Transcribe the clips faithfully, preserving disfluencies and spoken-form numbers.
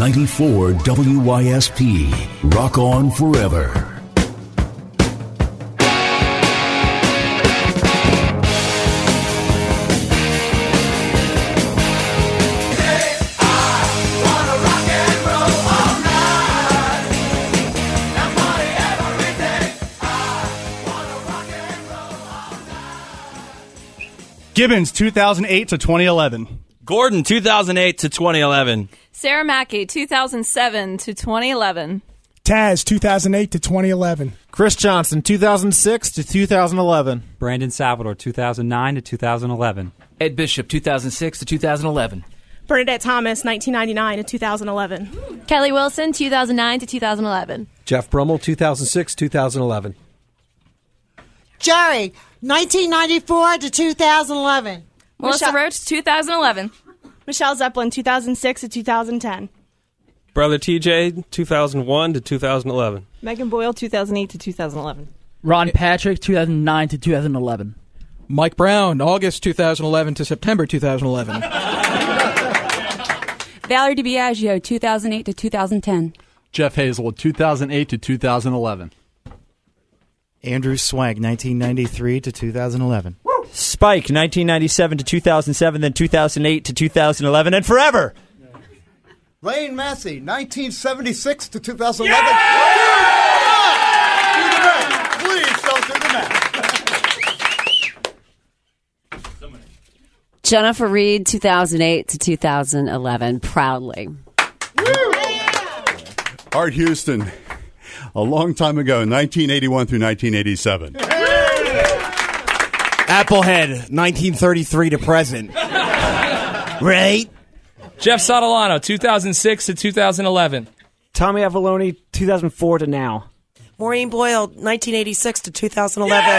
ninety-four W Y S P. Rock on forever. Gibbons, two thousand eight to twenty eleven. Gordon, two thousand eight to twenty eleven. Sarah Mackey, two thousand seven to twenty eleven. Taz, two thousand eight to twenty eleven. Chris Johnson, two thousand six to two thousand eleven. Brandon Salvador, two thousand nine to two thousand eleven. Ed Bishop, two thousand six to two thousand eleven. Bernadette Thomas, nineteen ninety-nine to two thousand eleven. Kelly Wilson, two thousand nine to two thousand eleven. Jeff Brummel, two thousand six to two thousand eleven. Jerry, nineteen ninety-four to two thousand eleven. Melissa Michelle- Roach, two thousand eleven. Michelle Zeppelin, two thousand six to two thousand ten. Brother T J, two thousand one to two thousand eleven. Megan Boyle, two thousand eight to two thousand eleven. Ron Patrick, two thousand nine to two thousand eleven. Mike Brown, August two thousand eleven to September two thousand eleven. Valerie DiBiagio, two thousand eight to two thousand ten. Jeff Hazel, two thousand eight to two thousand eleven. Andrew Swank, nineteen ninety-three to two thousand eleven. Spike, nineteen ninety-seven to two thousand seven, then two thousand eight to two thousand eleven, and forever. Lane Massey, nineteen seventy-six to two thousand eleven. Yeah! Do the math. Please don't do the math. Jennifer Reed, two thousand eight to two thousand eleven. Proudly. Art Houston, a long time ago, nineteen eighty-one through nineteen eighty-seven. Applehead, nineteen thirty-three to present. Right? Jeff Sotolano, two thousand six to two thousand eleven. Tommy Avalone, two thousand four to now. Maureen Boyle, nineteen eighty-six to two thousand eleven.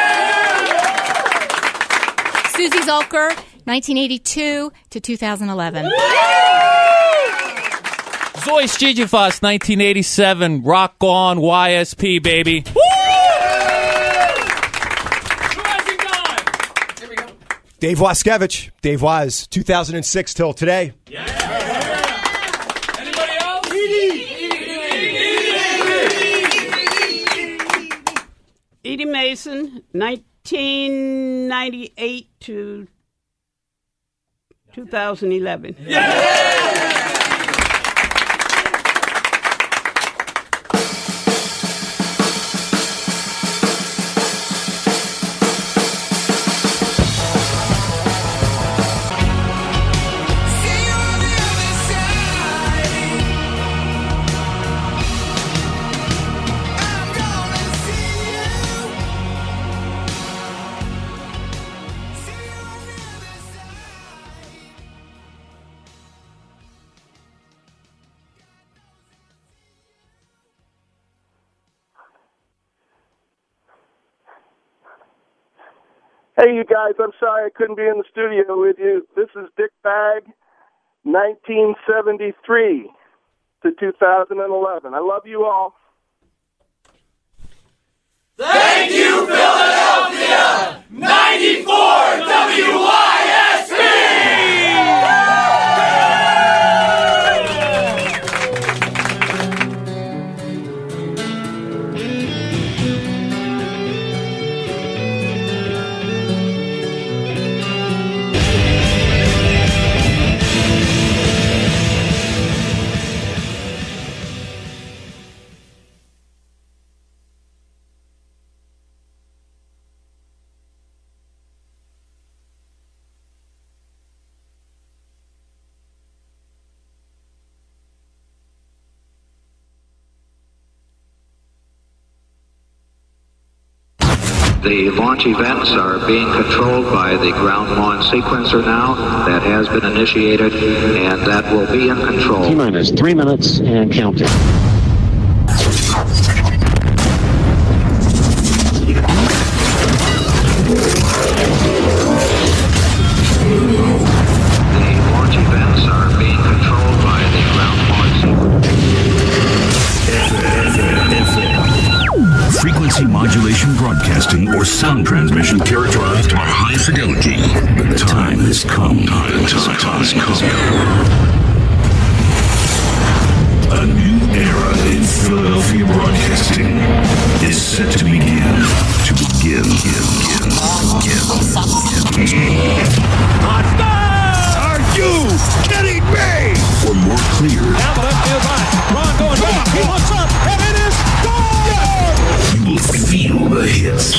Yeah! Susie Zolker, nineteen eighty-two to two thousand eleven. Zoe Stijifas, nineteen eighty-seven. Rock on Y S P, baby. Woo! Dave Waskevich, Dave Wise, two thousand six till today. Yeah. Anybody else? Edie Mason, nineteen ninety-eight to two thousand eleven. Yeah! Hey, you guys, I'm sorry I couldn't be in the studio with you. This is Dick Bag, nineteen seventy-three to two thousand eleven. I love you all. Thank you, Philadelphia! ninety-four W Y S P! The launch events are being controlled by the ground launch sequencer now. That has been initiated, and that will be in control. T-minus three minutes and counting. The launch events are being controlled by the ground launch sequencer. Frequency modulation broadcasting or sound transmission characterized by high fidelity. The time has come. Time has come. A new era in Philadelphia broadcasting is set to begin. To begin. begin, begin, begin. Are you kidding me? For more clear, Down the left field line. Ron going back. He looks up, and it is gone! you will feel the hits.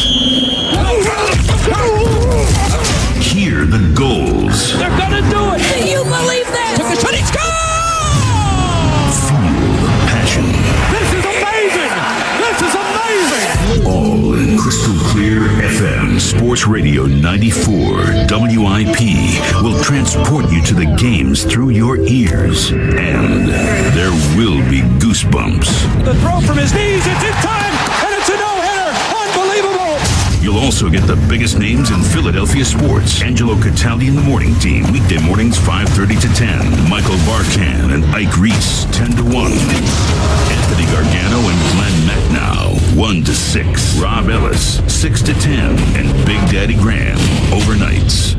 Hear the goals. They're gonna do it! Can you believe that? Took the shot, he scores! Feel the passion. This is amazing! This is amazing! All in crystal clear F M. Sports Radio ninety-four W I P will transport you to the games through your ears. And there will be goosebumps. The throw from his knees, it's in time, and it's a no-hitter! Unbelievable! You'll also get the biggest names in Philadelphia sports. Angelo Cataldi and the Morning Team. Weekday mornings five thirty to ten. Michael Barkan and Ike Reese ten to one. Anthony Gargano and Glenn Macnow one to six. Rob Ellis six to ten. And Big Daddy Graham overnights.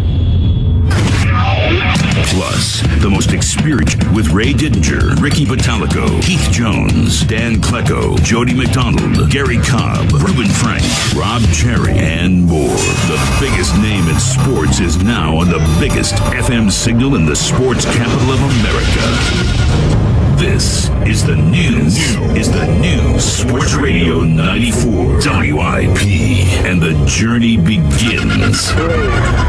Plus, the most experienced with Ray Didinger, Ricky Batalico, Keith Jones, Dan Klecko, Jody McDonald, Gary Cobb, Reuben Frank, Rob Cherry, and more. The biggest name in sports is now on the biggest F M signal in the sports capital of America. This is the news. Is the new Sports Radio ninety-four W I P, and the journey begins.